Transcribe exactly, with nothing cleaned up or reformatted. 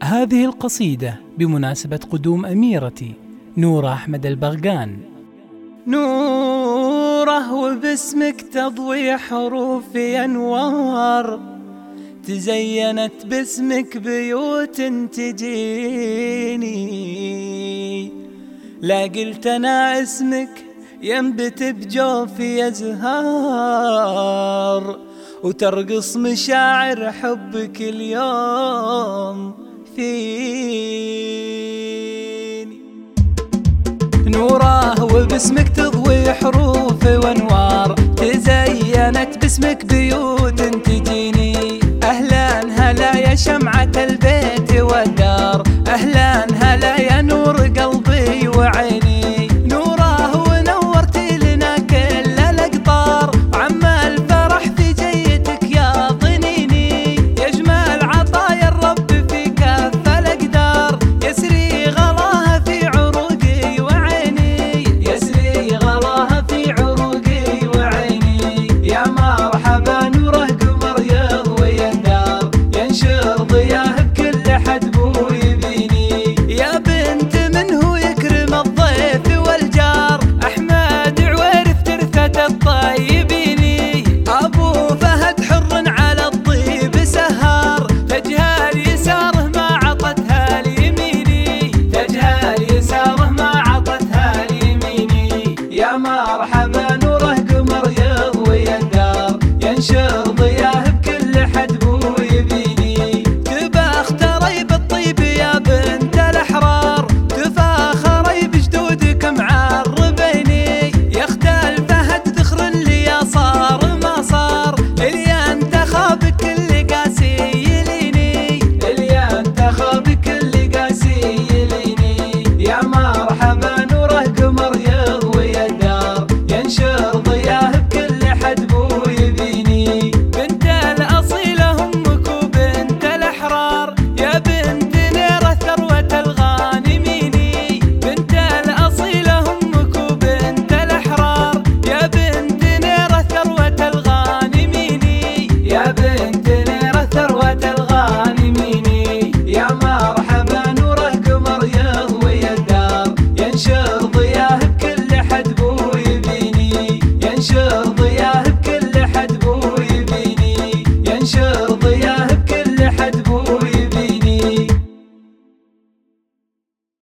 هذه القصيدة بمناسبة قدوم أميرتي نورة أحمد البغقان. نوره وباسمك تضوي حروفي أنوار، تزينت باسمك بيوت تجيني، لا قلت أنا اسمك ينبت بجوفي أزهار، وترقص مشاعر حبك اليوم فيني. نوره وباسمك تضوي حروف وانوار، تزينت باسمك بيوت تجيني، اهلا هلا يا شمعة البيت والدار، اهلا هلا يا نور قلبي وعيني.